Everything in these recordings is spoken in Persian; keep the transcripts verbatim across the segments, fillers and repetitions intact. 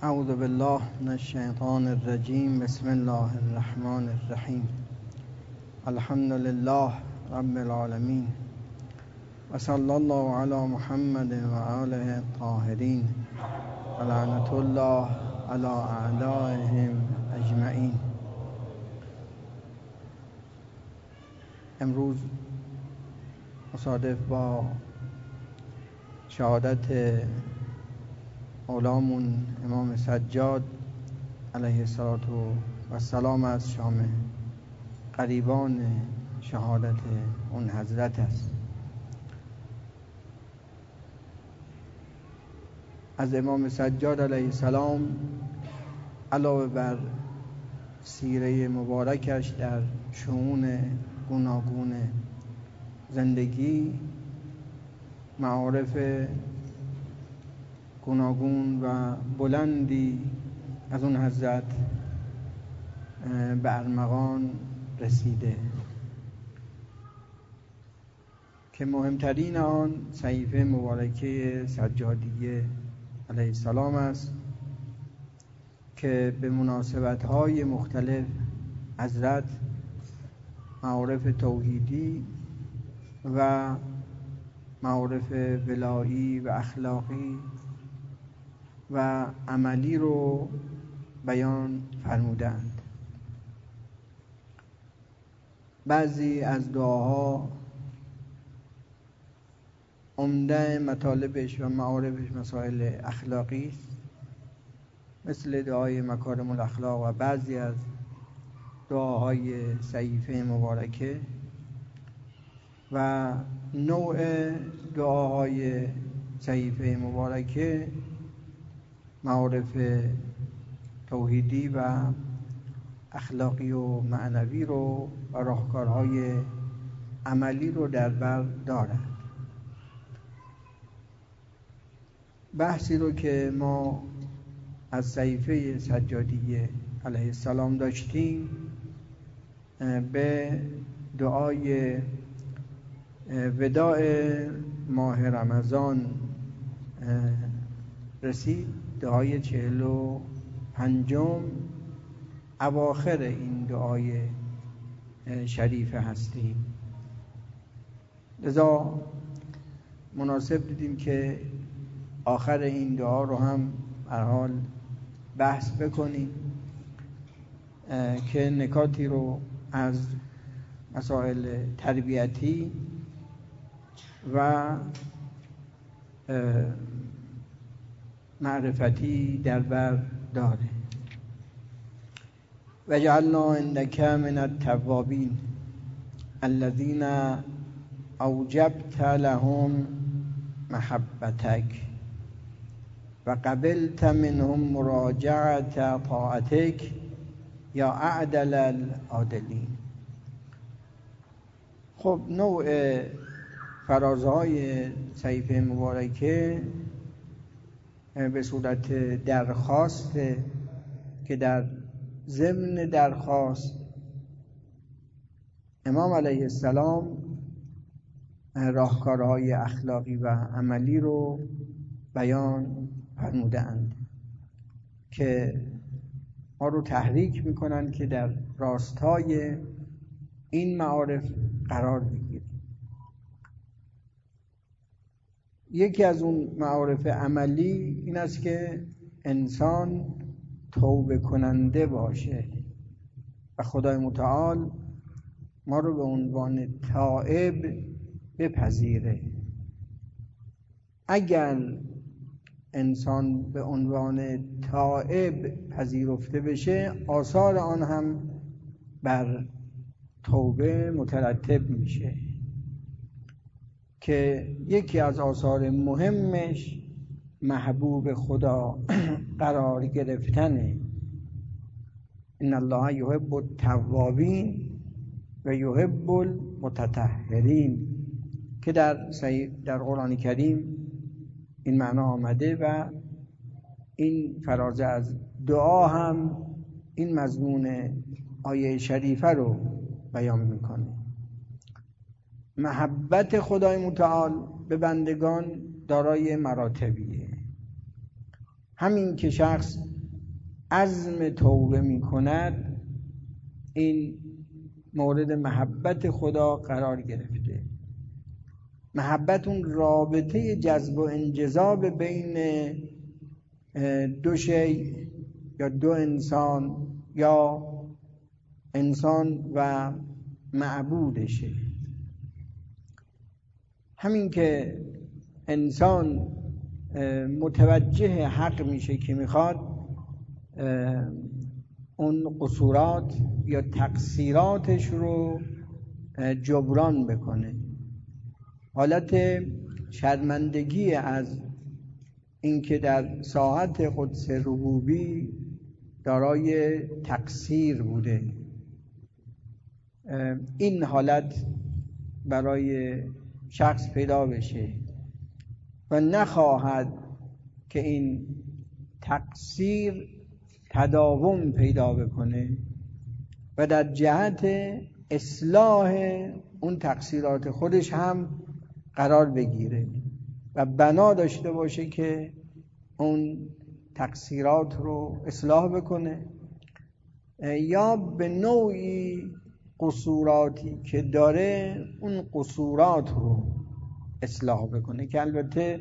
اعوذ بالله من الشیطان الرجیم. بسم الله الرحمن الرحیم. الحمد لله رب العالمین و صلی الله علی محمد و آله الطاهرین و لعنت الله علی اعدائهم اجمعین. امروز مصادف با شهادت مولامون امام سجاد علیه السلام از شام قریبان شهادت اون حضرت است. از امام سجاد علیه السلام علاوه بر سیره مبارکش در شؤون گوناگون زندگی، معارف گوناگون و بلندی از اون حضرت به ارمغان رسیده که مهمترین آن صحیفه مبارکه سجادیه علیه السلام است که به مناسبت‌های مختلف حضرت معارف توحیدی و معارف ولایی و اخلاقی و عملی رو بیان فرمودند. بعضی از دعاها عمده مطالبش و معارفش مسائل اخلاقی است، مثل دعای مکارم الاخلاق و بعضی از دعاهای صحیفه مبارکه و نوع دعاهای صحیفه مبارکه معارف توحیدی و اخلاقی و معنوی رو و راهکارهای عملی رو در بر دارد. بحثی رو که ما از صحیفه سجادیه علیه السلام داشتیم به دعای وداع ماه رمضان رسید، دعای چهل و پنجم اواخر این دعای شریف هستیم. لذا مناسب دیدیم که آخر این دعا رو هم هر حال بحث بکنیم که نکاتی رو از مسائل تربیتی و معرفتی در بر داره. و جعلنا عندک من التوابین الذین اوجبت لهم محبتک و قبلت منهم مراجعت طاعتک یا اعدل العادلین. خب نوع فرازهای صحیفه مبارکه به صورت درخواست که در ضمن درخواست امام علیه السلام راهکارهای اخلاقی و عملی رو بیان فرمودند که ما رو تحریک میکنن که در راستای این معارف قرار بگیریم. یکی از اون معارف عملی این است که انسان توبه کننده باشه و خدای متعال ما رو به عنوان تائب بپذیره. اگر انسان به عنوان تائب پذیرفته بشه، آثار آن هم بر توبه مترتب میشه که یکی از آثار مهمش محبوب خدا قرار گرفتنه. ان الله یحب التوابین و یحب المتطهرین که در در قرآن کریم این معنا آمده و این فرازه از دعا هم این مضمون آیه شریفه رو بیان میکنه. محبت خدای متعال به بندگان دارای مراتبیه. همین که شخص عزم توبه می کند این مورد محبت خدا قرار گرفته. محبت اون رابطه جذب و انجذاب بین دو شی یا دو انسان یا انسان و معبودشه. همین که انسان متوجه حق میشه که میخواد اون قصورات یا تقصیراتش رو جبران بکنه، حالت شرمندگی از اینکه در ساحت قدس ربوبی دارای تقصیر بوده، این حالت برای شخص پیدا بشه و نخواهد که این تقصیر تداوم پیدا بکنه و در جهت اصلاح اون تقصیرات خودش هم قرار بگیره و بنا داشته باشه که اون تقصیرات رو اصلاح بکنه، یا به نوعی قصوراتی که داره اون قصورات رو اصلاح بکنه، که البته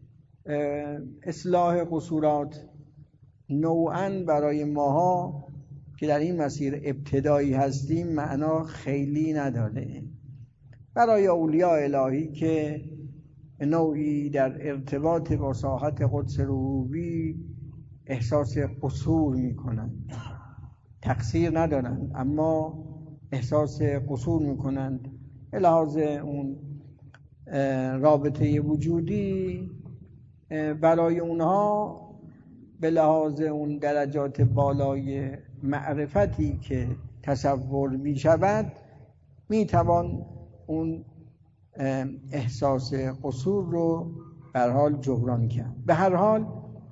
اصلاح قصورات نوعاً برای ماها که در این مسیر ابتدایی هستیم معنا خیلی نداره. برای اولیاء الهی که نوعی در ارتباط با ساحت قدس ربوبی احساس قصور میکنند، تقصیر ندارند اما احساس قصور میکنند به لحاظ اون رابطه وجودی، برای اونها به لحاظ اون درجات بالای معرفتی که تصور می شود می توان اون احساس قصور رو به هر حال جبران کرد. به هر حال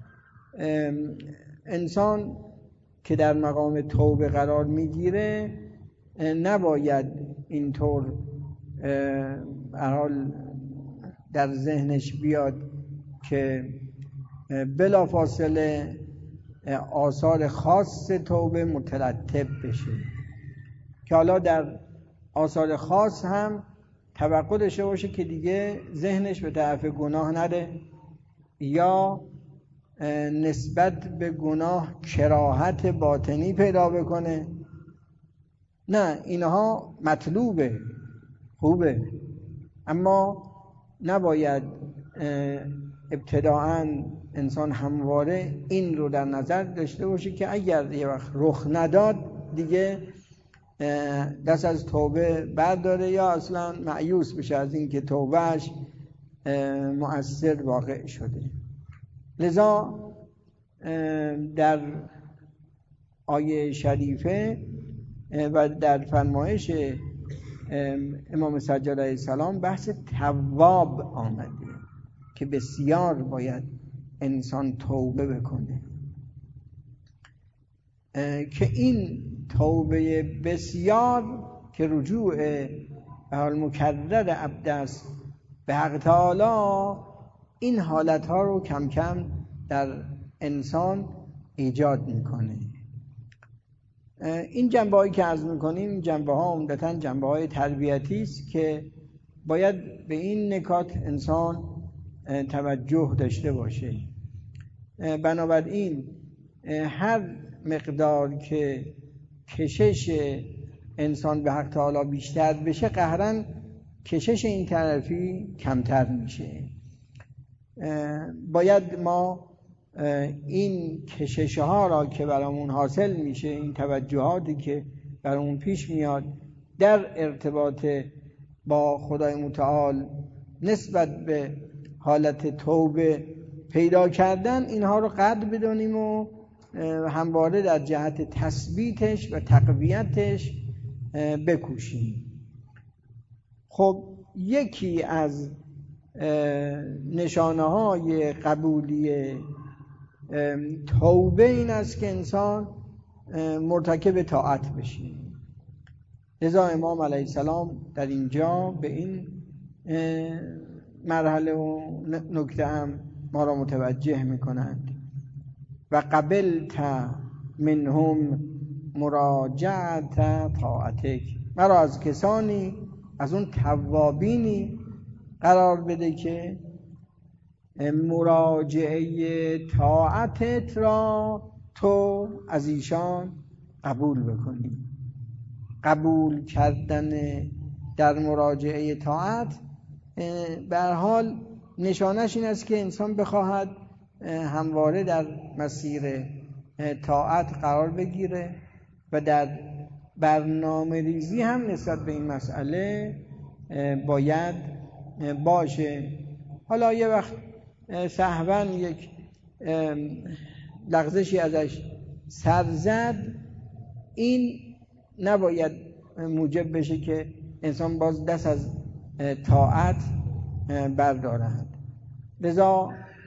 انسان که در مقام توبه قرار میگیره نباید اینطور به هر حال در ذهنش بیاد که بلافاصله آثار خاص توبه مترتب بشه، که حالا در آثار خاص هم توقع داشته باشه که دیگه ذهنش به طرف گناه نره یا نسبت به گناه کراهت باطنی پیدا بکنه. نه، اینها مطلوبه، خوبه، اما نباید ابتداعاً انسان همواره این رو در نظر داشته باشه که اگر یه وقت رخ نداد دیگه دست از توبه برداره یا اصلا مایوس بشه از این که توبهش مؤثر واقع شده. لذا در آیه شریفه و در فرمایش امام سجاد علیه السلام بحث تواب آمده که بسیار باید انسان توبه بکنه، که این توبه بسیار که رجوع به حال مکرر عبد است به حق تعالی این حالتها رو کم کم در انسان ایجاد میکنه. این جنبه هایی که عرض میکنیم جنبه ها عمدتاً جنبه های تربیتی است که باید به این نکات انسان توجه داشته باشه. بنابراین هر مقدار که کشش انسان به حق تعالی بیشتر بشه قهراً کشش این طرفی کمتر میشه. باید ما این کشش ها را که برامون حاصل میشه، این توجهاتی که برامون پیش میاد در ارتباط با خدای متعال نسبت به حالت توبه پیدا کردن، اینها رو قدر بدونیم و همواره در جهت تثبیتش و تقویتش بکوشیم. خب یکی از نشانه های قبولی توبه این است که انسان مرتکب طاعت بشه. لذا امام علیه السلام در اینجا به این مرحله و نکته هم ما را متوجه میکنند. و قبلت منهم مراجعت طاعتک، مرا از کسانی، از اون توابینی قرار بده که مراجعه طاعتت را تو از ایشان قبول بکنی. قبول کردن در مراجعه طاعت به هر حال نشانش این است که انسان بخواهد همواره در مسیر طاعت قرار بگیره و در برنامه ریزی هم نسبت به این مسئله باید باشه. حالا یه وقت سهواً یک لغزشی ازش سر زد، این نباید موجب بشه که انسان باز دست از طاعت بردارد. لذا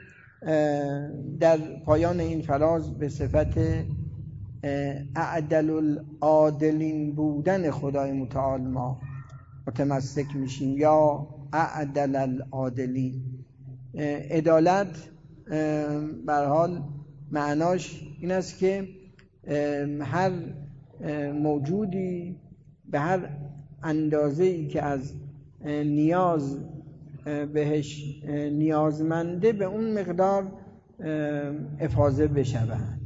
در پایان این فراز به صفت اعدل العادلین بودن خدای متعال ما متمسک میشیم، یا اعدل العادلین. عدالت به هر حال معناش این است که هر موجودی به هر اندازه‌ای که از نیاز بهش نیازمنده به اون مقدار افاضه بشود.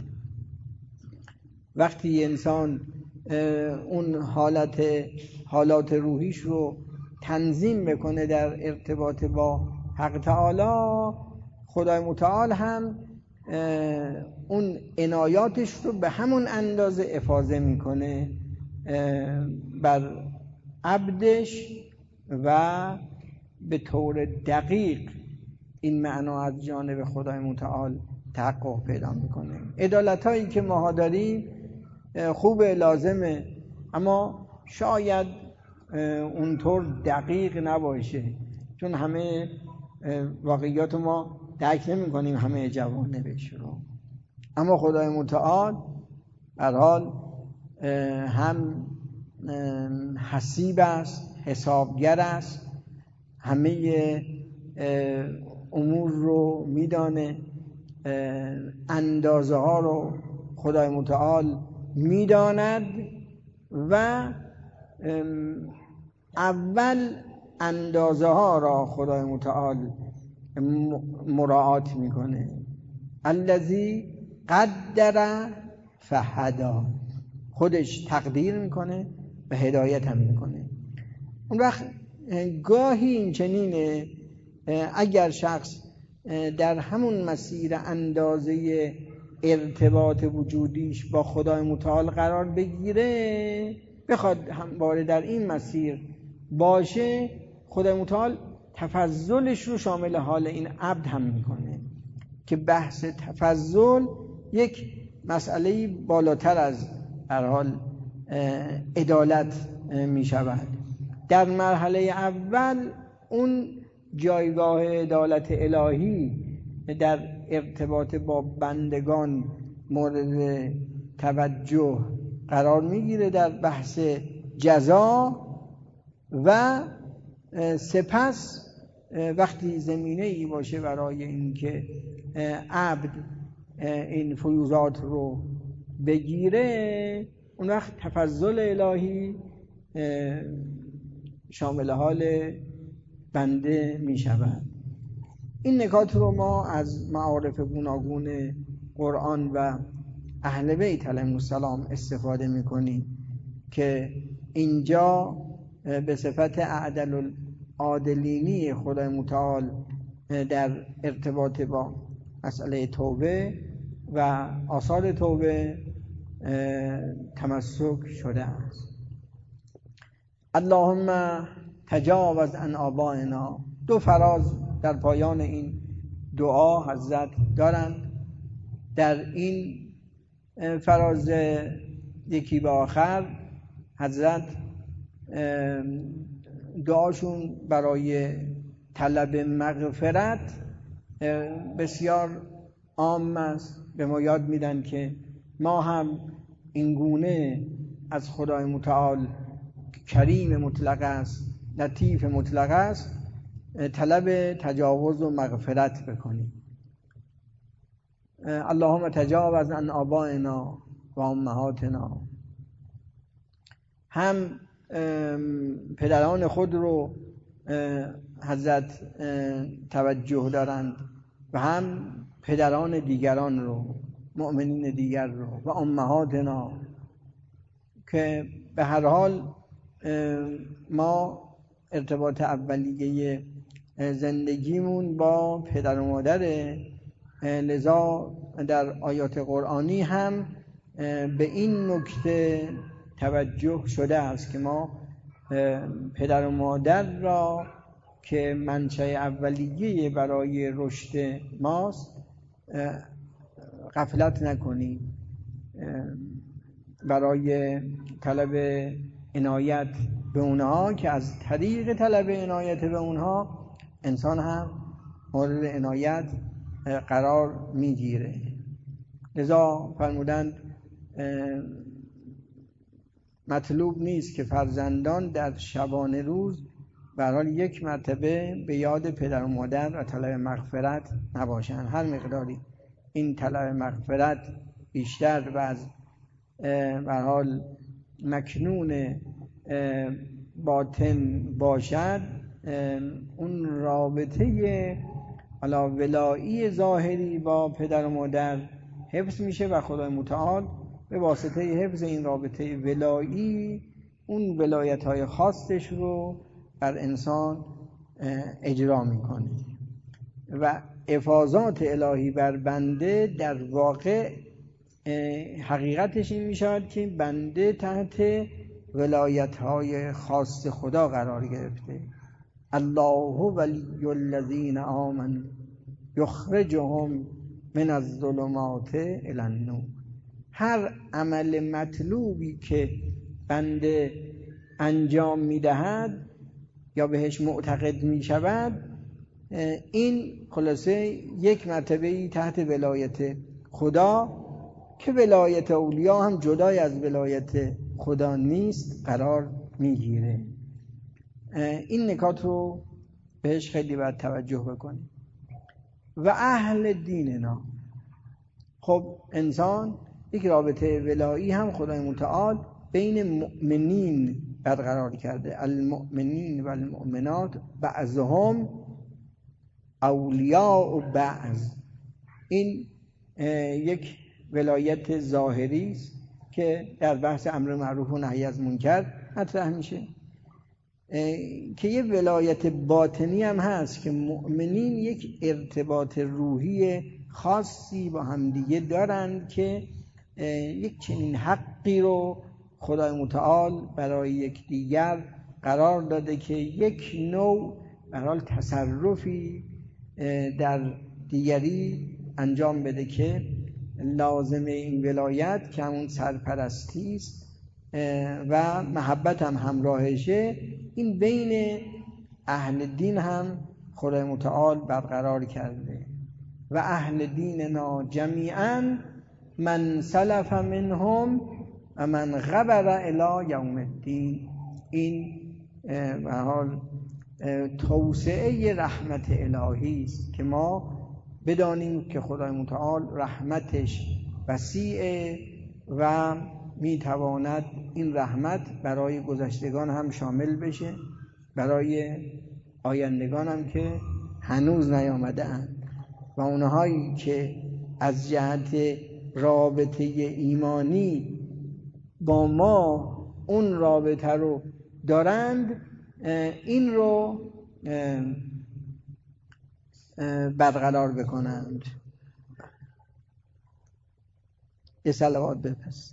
وقتی انسان اون حالت حالات روحیش رو تنظیم بکنه در ارتباط با حق تعالی، خدای متعال هم اون عنایاتش رو به همون اندازه افاضه میکنه بر عبدش و به طور دقیق این معنا از جانب خدای متعال تحقق پیدا میکنه. عدالت هایی که ما داریم خوبه، لازمه، اما شاید اونطور دقیق نباشه، چون همه واقعیات ما درک نمی کنیم، همه جوانبش رو. اما خدای متعال به هر حال هم حسیب است، حسابگر است، همه امور رو میدانه، اندازه ها رو خدای متعال میداند و اول اندازه ها را خدای متعال مراعات میکنه. الذی قدر فهدی، خودش تقدیر میکنه و هدایت هم میکنه. اون وقت گاهی این چنینه اگر شخص در همون مسیر اندازه ارتباط وجودیش با خدای متعال قرار بگیره، بخواد همواره در این مسیر باشه، خدای متعال تفضلش رو شامل حال این عبد هم میکنه که بحث تفضل یک مسئله بالاتر از هر حال عدالت میشود. در مرحله اول اون جایگاه عدالت الهی در ارتباط با بندگان مورد توجه قرار میگیره در بحث جزا، و سپس وقتی زمینه ای باشه برای اینکه عبد این فیوضات رو بگیره، اون وقت تفضل الهی شامل حال بنده می شود. این نکات رو ما از معارف گوناگون قرآن و اهل بیت علیهم السلام استفاده می کنیم که اینجا به صفت اعدل العادلینی خدای متعال در ارتباط با مسئله توبه و آثار توبه تمسک شده است. اللهم تجاوز عن آبائنا. دو فراز در پایان این دعا حضرت دارند. در این فراز یکی به آخر حضرت دعاشون برای طلب مغفرت بسیار عام است. به ما یاد میدن که ما هم این گونه از خدای متعال کریم مطلق است، لطیف مطلق است، طلب تجاوز و مغفرت بکنیم. اللهم تجاوز عن آبائنا و امهاتنا، هم پدران خود رو حضرت توجه دارند و هم پدران دیگران رو، مؤمنین دیگر رو، و امهاتنا، که به هر حال ما ارتباط اولیه زندگیمون با پدر و مادره. لذا در آیات قرآنی هم به این نکته توجه شده است که ما پدر و مادر را که منشأ اولیه برای رشد ماست غفلت نکنیم، برای طلب عنایت به اونها که از طریق طلب عنایت به اونها انسان هم مورد عنایت قرار میگیره. لذا فرمودند مطلوب نیست که فرزندان در شبانه روز به هر حال یک مرتبه به یاد پدر و مادر و طلب مغفرت نباشند. هر مقداری این طلب مغفرت بیشتر و از به هر حال مکنون باطن باشد، اون رابطه علا ولایی ظاهری با پدر و مادر حفظ میشه و خدای متعال به واسطه حفظ این رابطه ولایی اون ولایت‌های خاصش رو بر انسان اجرا میکنه و افاضات الهی بر بنده در واقع حقیقتش این میشود که بنده تحت ولایت‌های خاص خدا قرار گرفته. الله ولی الذین آمنوا یخرجهم من الظلمات الی النور. هر عمل مطلوبی که بنده انجام میدهد یا بهش معتقد میشود، این خلاصه یک مرتبه‌ای تحت ولایت خدا که ولایت اولیا هم جدای از ولایت خدا نیست قرار میگیره. این نکات رو بهش خیلی باید توجه بکنیم. و اهل دیننا، خب انسان یک رابطه ولایی هم خدای متعال بین مؤمنین برقرار کرده. المؤمنین و المؤمنات بعضهم اولیاء بعض. این یک ولایت ظاهری است که در بحث امر معروف و نهی از منکر مطرح میشه، که یه ولایت باطنی هم هست که مؤمنین یک ارتباط روحی خاصی با همدیگه دارند که یک چنین حقی رو خدای متعال برای یکدیگر قرار داده که یک نوع به هر حال تصرفی در دیگری انجام بده که لازم این ولایت که همون سرپرستی است و محبت هم همراهشه. این بین اهل دین هم خدای متعال برقرار کرده. و اهل دیننا جمیعا من سلف منهم و من غبر الی یوم الدین. این به حال توسعه رحمت الهی است که ما بدانیم که خدای متعال رحمتش وسیعه و میتواند این رحمت برای گذشتگان هم شامل بشه، برای آیندگان هم که هنوز نیامده اند و اونهایی که از جهت رابطه ایمانی با ما اون رابطه رو دارند، این رو برقرار بکنند. یه صلوات بپس.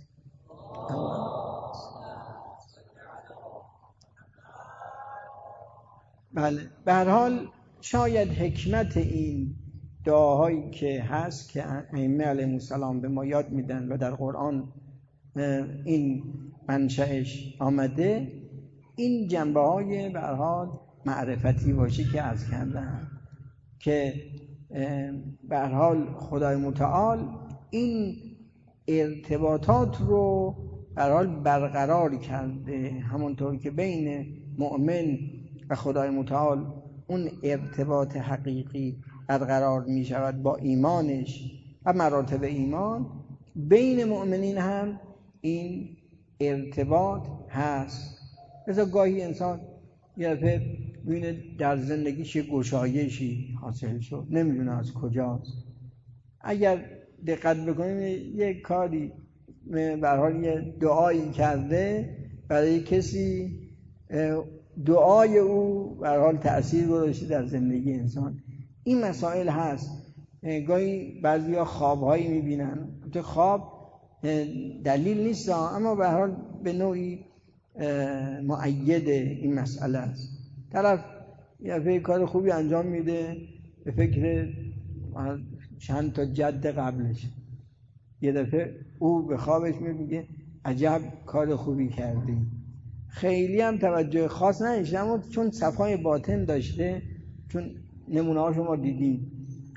بله، به هر حال شاید حکمت این دعاهایی که هست که ائمه علیهم السلام به ما یاد میدن و در قرآن این منشأش آمده، این جنبه های به هر حال معرفتی باشه که عرض کردم، که به هر حال خدای متعال این ارتباطات رو به هر حال برقرار کرده، همونطور که بین مؤمن و خدای متعال اون ارتباط حقیقی برقرار می شود با ایمانش و مراتب ایمان. بین مؤمنین هم این ارتباط هست. مثلا گاهی انسان یه دفعه می‌بینه در زندگیش یه گشایشی حاصل شد، نمیدونه از کجاست. اگر دقت بکنیم یه کاری به هر حال یه دعایی کرده برای کسی، دعای او به هر حال تأثیر گذاشته در زندگی انسان. این مسائل هست. گاهی بعضیا خوابهایی میبینن، تو خواب دلیل نیست اما به هر حال به نوعی مؤید این مسئله است. طرف یه فکر کار خوبی انجام میده به فکر چند تا جد قبلش، یه دفعه او به خوابش میگه عجب کار خوبی کردی. خیلی هم توجه خاص نداشته اما چون صفای باطن داشته، چون نمونه ها شما دیدیم.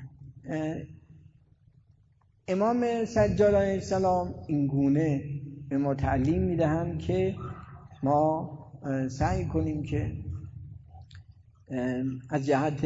امام سجاد علیه السلام این گونه به ما تعلیم میدهند که ما سعی کنیم که از جهت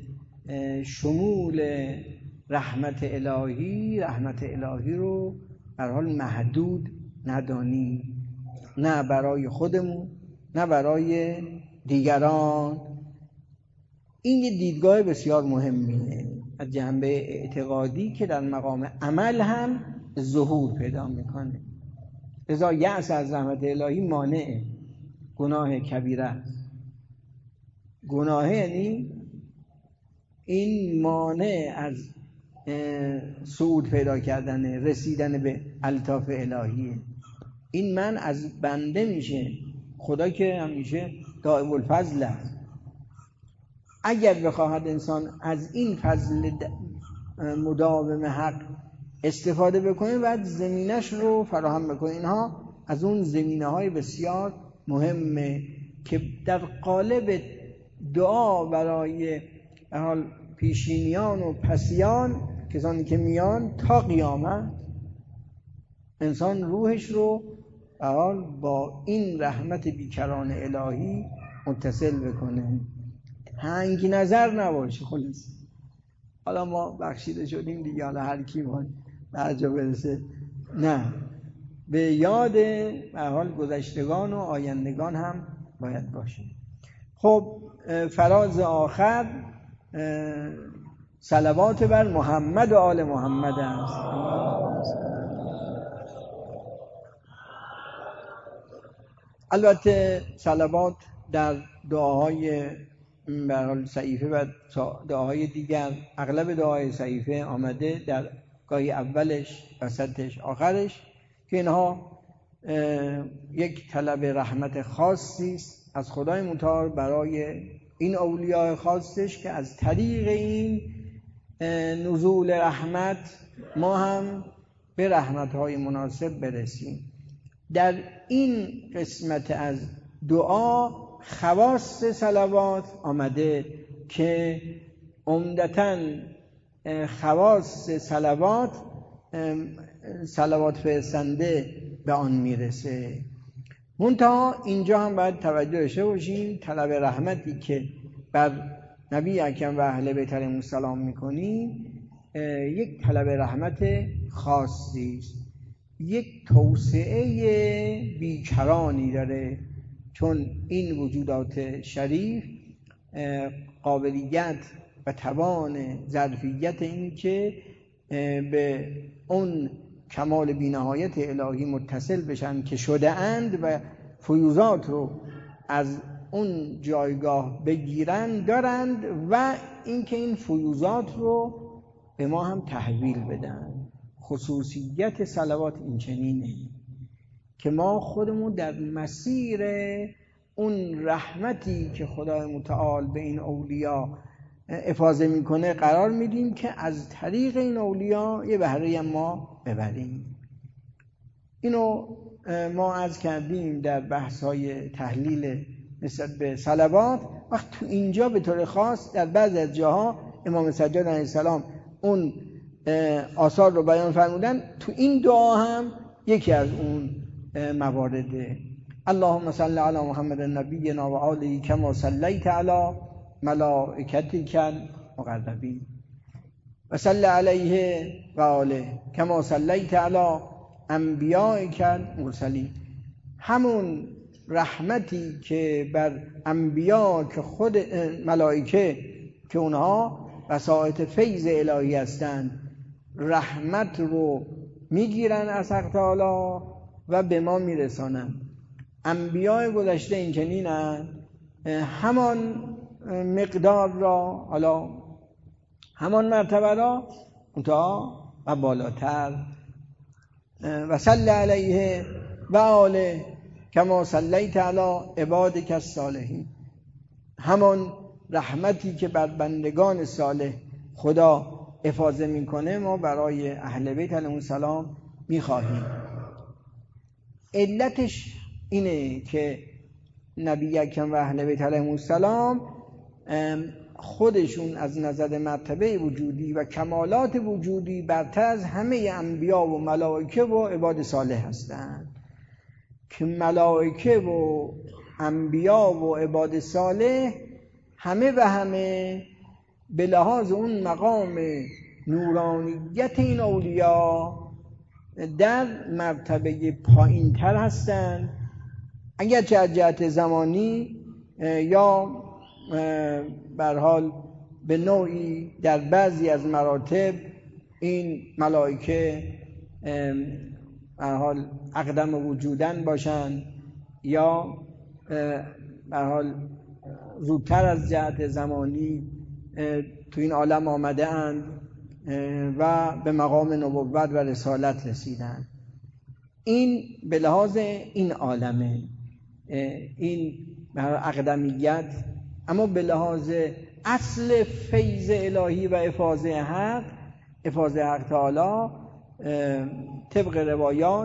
شمول رحمت الهی رحمت الهی رو به هر حال محدود ندانیم، نه برای خودمون نه برای دیگران. این یه دیدگاه بسیار مهمیه از جنبه اعتقادی که در مقام عمل هم ظهور پیدا میکنه. لذا یأس از رحمت الهی مانع گناه کبیره است. گناه یعنی این مانع از صعود پیدا کردن، رسیدن به الطاف الهیه. این من از بنده میشه، خدا که همیشه دائم الفضل است. اگر بخواهد انسان از این فضل مداوم حق استفاده بکنه باید زمینش رو فراهم بکنه. اینها از اون زمینه های بسیار مهمه که در قالب دعا برای حال پیشینیان و پسیان، کسانی که میان تا قیامت، انسان روحش رو حال با این رحمت بیکران الهی متصل بکنه، تنگ نظر نباشه. خلاص حالا ما بخشیده شدیم دیگه، حالا هر کی ما در جا برسه، نه، به یاد به حال گذشتگان و آیندگان هم باید باشه. خب فراز آخر صلوات بر محمد و آل محمد است. البته صلوات در دعاهای به هر حال صحیفه و دعاهای دیگر، اغلب دعاهای صحیفه آمده در گاهی اولش، وسطش، آخرش، که اینها یک طلب رحمت خاصی است از خدای متعال برای این اولیاء خاصش که از طریق این نزول رحمت ما هم به رحمت‌های مناسب برسیم. در این قسمت از دعا خواص صلوات آمده که عمدتاً خواص صلوات صلوات فرستنده به آن میرسه. منتها اینجا هم باید توجه داشته باشیم طلب رحمتی که بر نبی اکرم و اهل بیت علیهم السلام میکنیم یک طلب رحمت خاصی است، یک توسعه بیکرانی داره، چون این وجودات شریف قابلیت و توان ظرفیت این که به اون کمال بینهایت الهی متصل بشن که شده اند و فیوزات رو از اون جایگاه بگیرن دارند و اینکه این فیوزات رو به ما هم تحویل بدن. خصوصیت صلوات این چنینه که ما خودمون در مسیر اون رحمتی که خدای متعال به این اولیاء افاضه میکنه قرار میدیم که از طریق این اولیاء یه بهره ما ببریم. اینو ما عرض کردیم در بحث‌های تحلیل نسبت به صلوات. وقت تو اینجا به طور خاص در بعضی از جاها امام سجاد علیه السلام اون آثار رو بیان فرمودن، تو این دعا هم یکی از اون موارده. اللهم صل علی محمد نبینا و آله کما صلیت علی ملائکتک المقربین. و صلی علیه و آله کما صلیت علی انبیائک المرسلین. همون رحمتی که بر انبیا که خود ملائکه که اونها وسائط فیض الهی هستند رحمت رو میگیرن از حق تعالی و به ما میرسانن. انبیاء گذشته این چنینن، همان مقدار را، حالا همان مرتبه را تا و بالاتر. و صلی علیه و آله کما صلیت علی عبادک الصالحین. همان رحمتی که بر بندگان صالح خدا افاضه میکنه ما برای اهل بیت علیهم السلام میخواهیم. علتش اینه که نبی اکرم و اهل بیت علیهم السلام خودشون از نظر مرتبه وجودی و کمالات وجودی برتر از همه انبیا و ملائکه و عباد صالح هستند، که ملائکه و انبیا و عباد صالح همه و همه به لحاظ اون مقام نورانیت این اولیا در مرتبه پایین تر هستند، اگرچه از جهت زمانی یا به هر حال به نوعی در بعضی از مراتب این ملائکه به هر حال اقدم وجودن باشند یا به هر حال زودتر از جهت زمانی تو این عالم آمده اند و به مقام نبوت و رسالت رسیدند. این به لحاظ این عالمه، این اقدمیت. اما به لحاظ اصل فیض الهی و افاضه حق، افاضه حق تعالی طبق روایات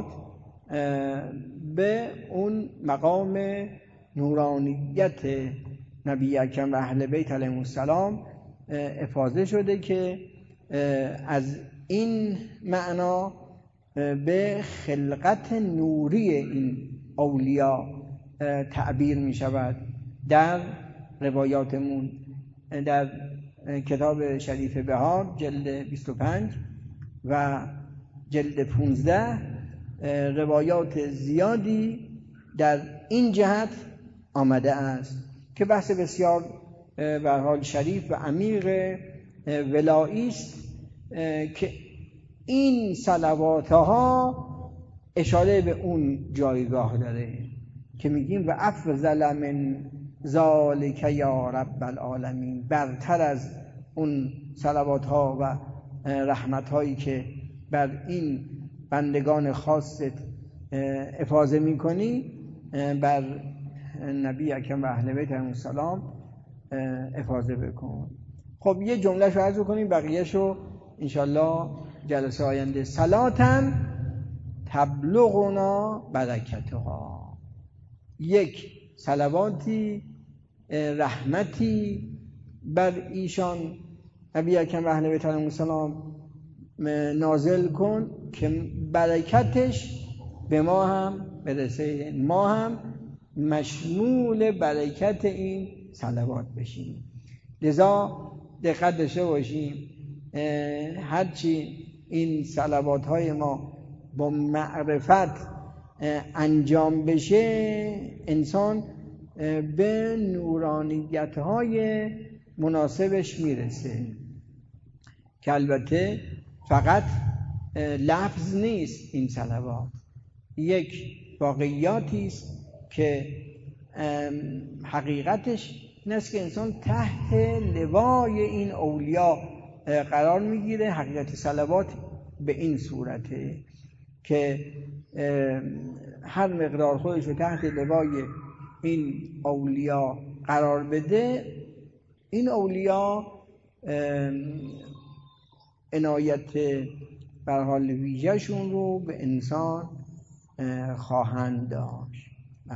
به اون مقام نورانیت نبی اکرم و اهل بیت علیهم السلام افاضه شده که از این معنا به خلقت نوری این اولیا تعبیر می شود. در روایاتمون در کتاب شریف بهار جلد بیست و پنج و جلد پانزده روایات زیادی در این جهت آمده است که بحث بسیار به هر حال شریف و عمیق ولایی است که این صلواتها اشاره به اون جایگاه داره که میگیم و افضل من ذالک یا رب العالمین، برتر از اون صلواتها و رحمتهایی که بر این بندگان خاصت افاضه میکنی بر نبی اکرم و اهل بیت علیهم السلام افاضه بکن. خب یه جمله شو عرض کنیم، بقیه‌شو انشالله جلسه آینده. صلاتن تبلغنا برکتها، یک صلواتی رحمتی بر ایشان نبی اکرم و اهل بیت علیهم السلام نازل کن که برکتش به ما هم برسه، ما هم مشمول برکت این صلوات بشیم. لذا دقت داشته باشیم هرچی این صلوات های ما با معرفت انجام بشه انسان به نورانیت های مناسبش میرسه، که البته فقط لفظ نیست. این صلوات یک واقعیاتی است که حقیقتش این است که انسان تحت لوای این اولیا قرار میگیره. حقیقت صلوات به این صورته که هر مقدار خودش رو تحت لوای این اولیا قرار بده، این اولیا عنایت به حال ویژه‌شون رو به انسان خواهند داشت.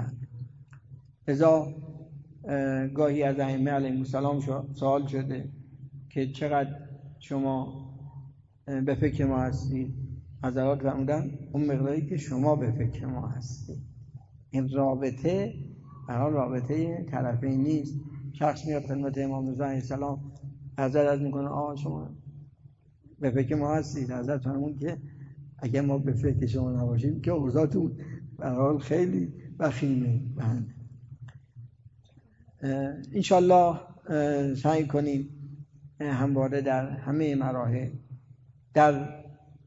لذا گاهی از ائمه علیهم السلام سوال شده که چقدر شما به فکر ما هستید؟ حضرات فرمودن اون مقداری که شما به فکر ما هستید. این رابطه برای رابطه طرفین نیست. شخص میاد خدمت امام رضا علیه السلام، حضرت عرض میکنه آه شما به فکر ما هستید. حضرت فرمود که اگر ما به فکر شما نباشیم که اوضاعتون به هر حال خیلی وخیمه. انشالله سعی کنیم همواره در همه مراحل، در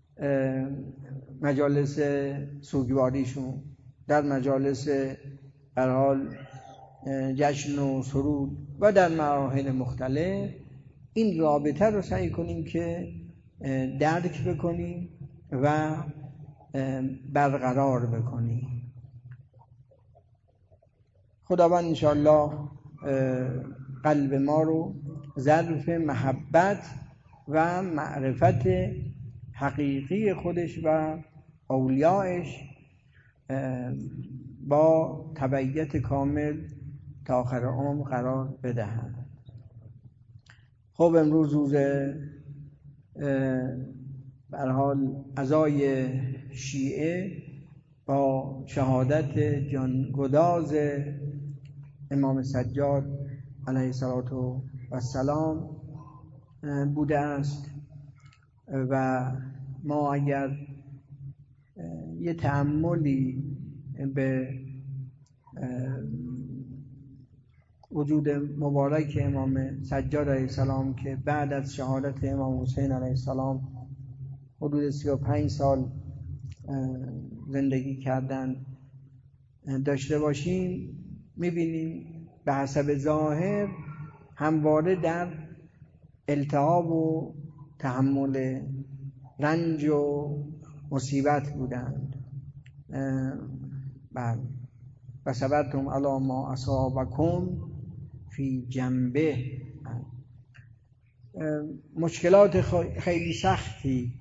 مجالس سوگواریشون، در مجالس به هر حال جشن و سرود و در مراحل مختلف این رابطه رو سعی کنیم که درک بکنیم و برقرار بکنیم. خداوند انشاءالله قلب ما رو ظرف محبت و معرفت حقیقی خودش و اولیاءش با تبعیت کامل تا آخر عمر قرار بدهند. خب امروز روز به هر حال عزای شیعه با شهادت جانگداز امام سجاد علیه السلام بوده است و ما اگر یه تأملی به وجود مبارک امام سجاد علیه السلام که بعد از شهادت امام حسین علیه السلام حدود سی و پنج سال زندگی کردن داشته باشیم، میبینیم به حسب ظاهر همواره در التهاب و تحمل رنج و مصیبت بودند. بله و صبرتم علی ما اصابکم فی جنبه، مشکلات خیلی سختی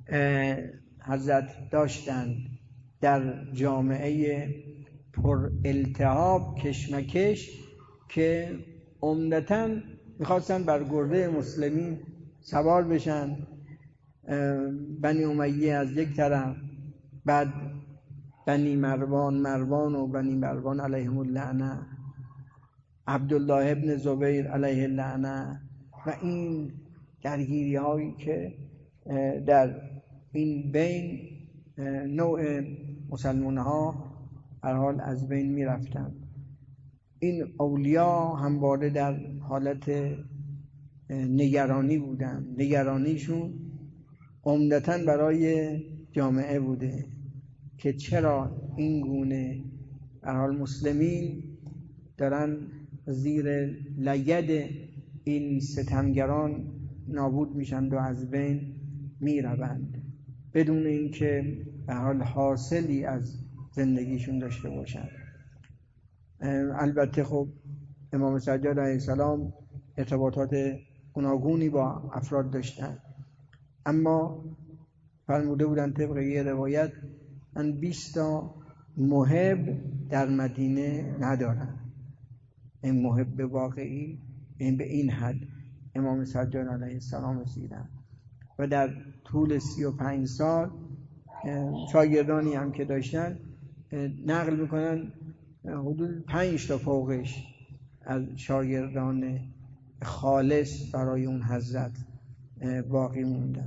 حضرت داشتند در جامعه پر التهاب کشمکش که عمدتاً میخواستن بر گرده مسلمین سوار بشن. بنی امیه از یک طرف، بعد بنی مروان مروان و بنی مروان علیهم اللعنه، عبدالله ابن زبیر علیه اللعنه و این درگیری هایی که در این بین نوع مسلمان ها هر حال از بین می رفتن. این اولیا همواره در حالت نگرانی بودن. نگرانیشون عمدتاً برای جامعه بوده که چرا این گونه هر حال مسلمین دارن زیر لگد این ستمگران نابود میشن و از بین میروند بدون اینکه به حال حاصلی از زندگیشون داشته باشند. البته خب امام سجاد علیه السلام ارتباطات گوناگونی با افراد داشتن، اما فرموده بودن طبق یه روایت من بیست تا محب در مدینه ندارم. این محب واقعی این به این حد امام سجاد علیه السلام رسیدن و در طول سی و پنج سال شاگردانی هم که داشتن نقل میکنن حدود پنج تا فوقش از شاگردان خالص برای اون حضرت باقی موندن.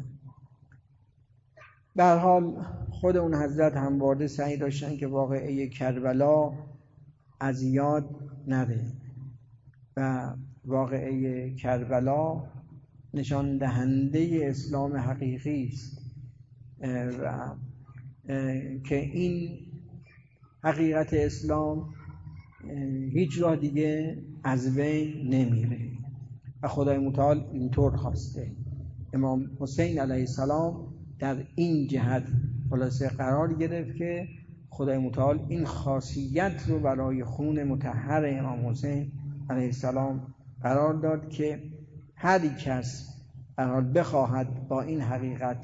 به هر حال خود اون حضرت همواره سعی داشتن که واقعه کربلا از یاد نره و واقعه کربلا نشان دهنده اسلام حقیقی است و که این حقیقت اسلام هیچ راه دیگه از بین نمیره و خدای متعال اینطور خواسته. امام حسین علیه السلام در این جهت خلاصه قرار گرفت که خدای متعال این خاصیت رو برای خون مطهر امام حسین علیه السلام قرار داد که هر کس قرار بخواهد با این حقیقت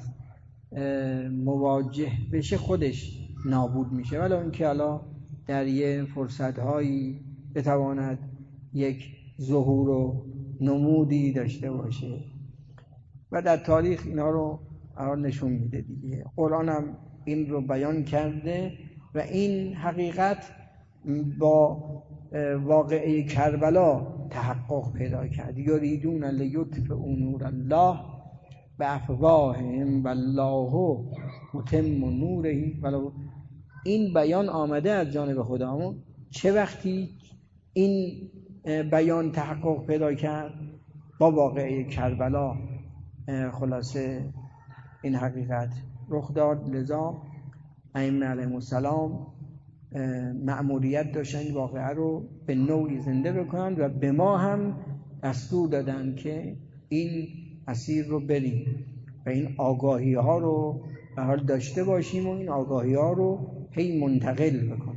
مواجه بشه خودش نابود میشه، ولی اون که حالا در یه فرصت‌هایی بتواند یک ظهور و نمودی داشته باشه و در تاریخ اینا رو نشون میده دیگه. قرآن هم این رو بیان کرده و این حقیقت با واقعه کربلا تحقق پیدا کرد. یریدون لیطفئوا نور الله بافواههم والله متم نوره ولو. این بیان آمده از جانب خدامون. چه وقتی این بیان تحقق پیدا کرد؟ با واقعه کربلا خلاصه این حقیقت رخ داد. لذا ائمه علیهم السلام مأموریت داشتن این واقعه رو به نوعی زنده بکنن و به ما هم دستور دادن که این مسیر رو بریم و این آگاهی ها رو به حال داشته باشیم و این آگاهی ها رو هی منتقل بکنیم.